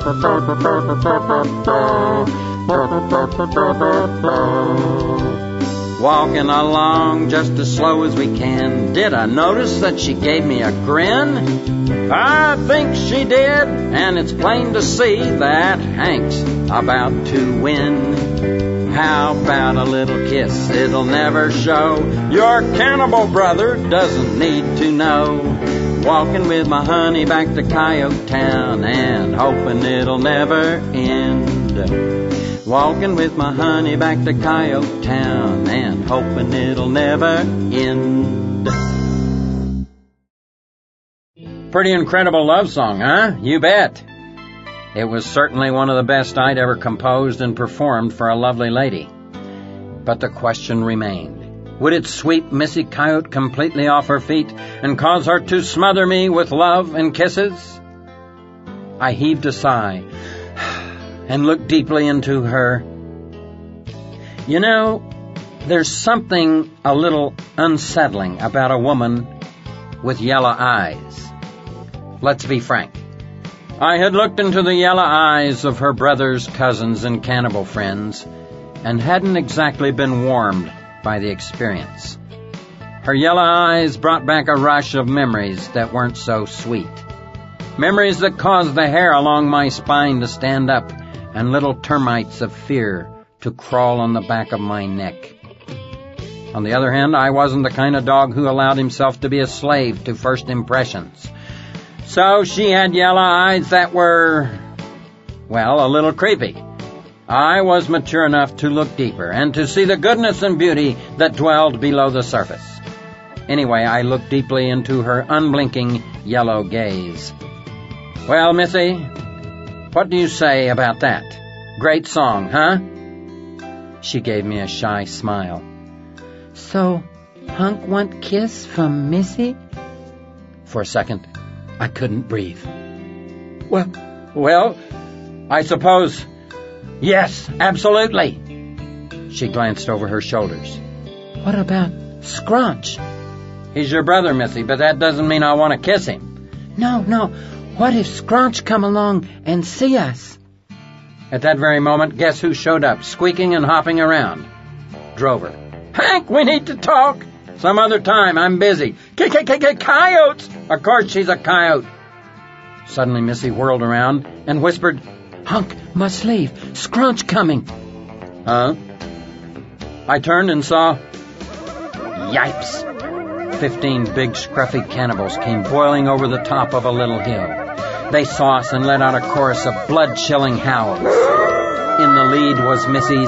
Walking along just as slow as we can. Did I notice that she gave me a grin? I think she did, and it's plain to see that Hank's about to win. How about a little kiss? It'll never show. Your cannibal brother doesn't need to know. Walking with my honey back to Coyote Town and hoping it'll never end. Walking with my honey back to Coyote Town and hoping it'll never end. Pretty incredible love song, huh? You bet. It was certainly one of the best I'd ever composed and performed for a lovely lady. But the question remained. Would it sweep Missy Coyote completely off her feet and cause her to smother me with love and kisses? I heaved a sigh and looked deeply into her. You know, there's something a little unsettling about a woman with yellow eyes. Let's be frank. I had looked into the yellow eyes of her brothers, cousins, and cannibal friends, and hadn't exactly been warmed by the experience. Her yellow eyes brought back a rush of memories that weren't so sweet. Memories that caused the hair along my spine to stand up and little termites of fear to crawl on the back of my neck. On the other hand, I wasn't the kind of dog who allowed himself to be a slave to first impressions. So she had yellow eyes that were, well, a little creepy. I was mature enough to look deeper and to see the goodness and beauty that dwelled below the surface. Anyway, I looked deeply into her unblinking yellow gaze. Well, Missy, what do you say about that? Great song, huh? She gave me a shy smile. So, Hunk want kiss from Missy? For a second, I couldn't breathe. Well, I suppose, yes, absolutely. She glanced over her shoulders. What about Scrunch? He's your brother, Missy, but that doesn't mean I want to kiss him. No. What if Scrunch come along and see us? At that very moment, guess who showed up, squeaking and hopping around? Drover. Hank, we need to talk. Some other time, I'm busy. Coyotes! Of course she's a coyote. Suddenly Missy whirled around and whispered, Hunk must leave. Scrunch coming. Huh? I turned and saw... Yipes! 15 big scruffy cannibals came boiling over the top of a little hill. They saw us and let out a chorus of blood-chilling howls. In the lead was Missy's...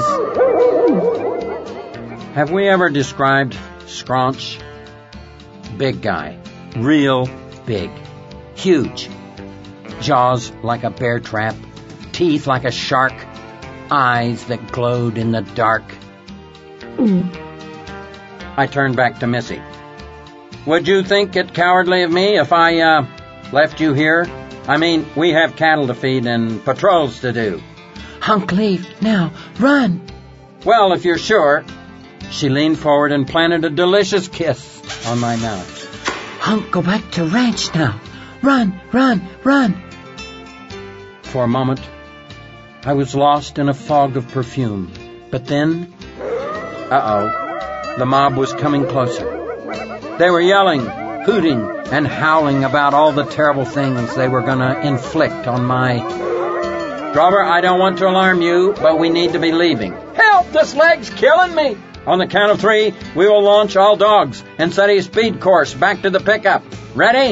Have we ever described Scrunch? Big guy. Real big. Huge. Jaws like a bear trap. Teeth like a shark. Eyes that glowed in the dark. I turned back to Missy. Would you think it cowardly of me if I, left you here? I mean, we have cattle to feed and patrols to do. Hunk, leave. Now, run. Well, if you're sure. She leaned forward and planted a delicious kiss on my mouth. Hunk, go back to ranch now. Run. For a moment, I was lost in a fog of perfume. But then, the mob was coming closer. They were yelling, hooting, and howling about all the terrible things they were going to inflict on my... Drover, I don't want to alarm you, but we need to be leaving. Help! This leg's killing me! On the count of 3, we will launch all dogs and set a speed course back to the pickup. Ready?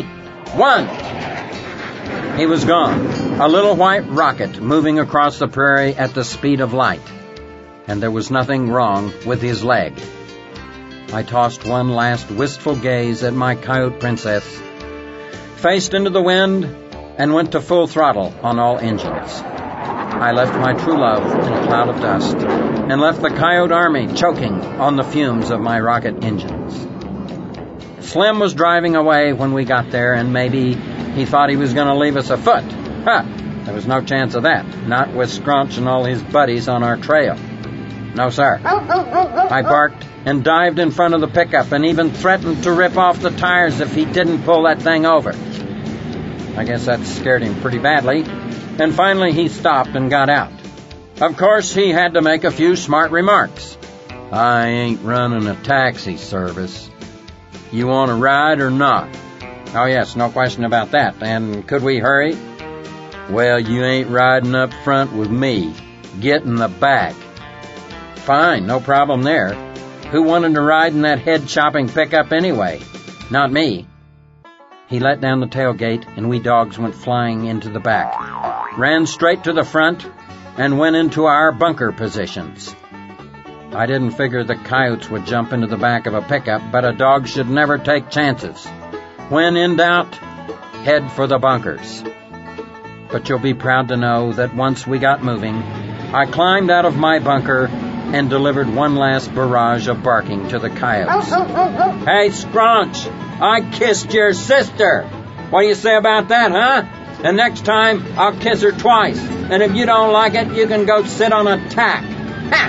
1. He was gone, a little white rocket moving across the prairie at the speed of light. And there was nothing wrong with his leg. I tossed one last wistful gaze at my coyote princess, faced into the wind, and went to full throttle on all engines. I left my true love in a cloud of dust, and left the coyote army choking on the fumes of my rocket engines. Slim was driving away when we got there, and maybe he thought he was going to leave us afoot. There was no chance of that, not with Scrunch and all his buddies on our trail. No, sir. I barked and dived in front of the pickup and even threatened to rip off the tires if he didn't pull that thing over. I guess that scared him pretty badly, and finally he stopped and got out. Of course, he had to make a few smart remarks. "I ain't running a taxi service. You want to ride or not?" "Oh, yes, no question about that. And could we hurry?" "Well, you ain't riding up front with me. Get in the back." "Fine, no problem there. Who wanted to ride in that head-chopping pickup anyway?" "Not me." He let down the tailgate, and we dogs went flying into the back, ran straight to the front, and went into our bunker positions. I didn't figure the coyotes would jump into the back of a pickup, but a dog should never take chances. When in doubt, head for the bunkers. But you'll be proud to know that once we got moving, I climbed out of my bunker and delivered one last barrage of barking to the coyotes. "Hey, Scrunch, I kissed your sister. What do you say about that, huh? And next time, I'll kiss her twice. And if you don't like it, you can go sit on a tack. Ha!"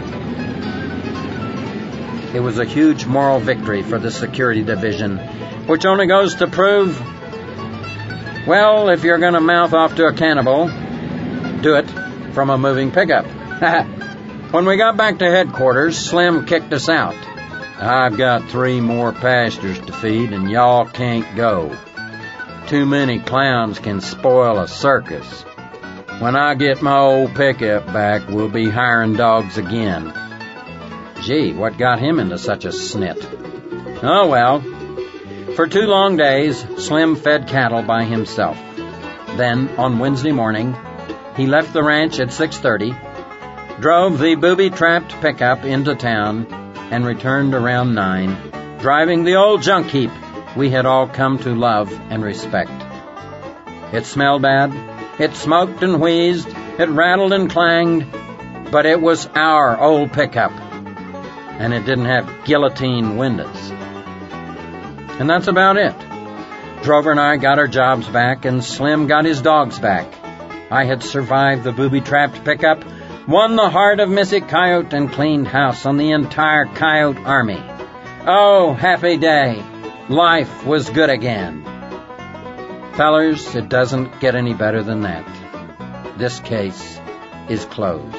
It was a huge moral victory for the security division, which only goes to prove, well, if you're going to mouth off to a cannibal, do it from a moving pickup. When we got back to headquarters, Slim kicked us out. "I've got 3 more pastures to feed, and y'all can't go. Too many clowns can spoil a circus. When I get my old pickup back, we'll be hiring dogs again." Gee, what got him into such a snit? Oh well. For 2 long days, Slim fed cattle by himself. Then, on Wednesday morning, he left the ranch at 6:30, drove the booby-trapped pickup into town, and returned around 9, driving the old junk heap we had all come to love and respect. It smelled bad, it smoked and wheezed, it rattled and clanged, but it was our old pickup, and it didn't have guillotine windows. And that's about it. Drover and I got our jobs back, and Slim got his dogs back. I had survived the booby-trapped pickup, won the heart of Missy Coyote, and cleaned house on the entire coyote army. Oh, happy day. Life was good again. Fellers, it doesn't get any better than that. This case is closed.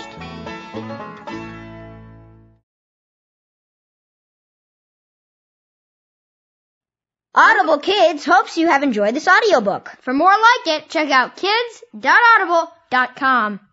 Audible Kids hopes you have enjoyed this audiobook. For more like it, check out kids.audible.com.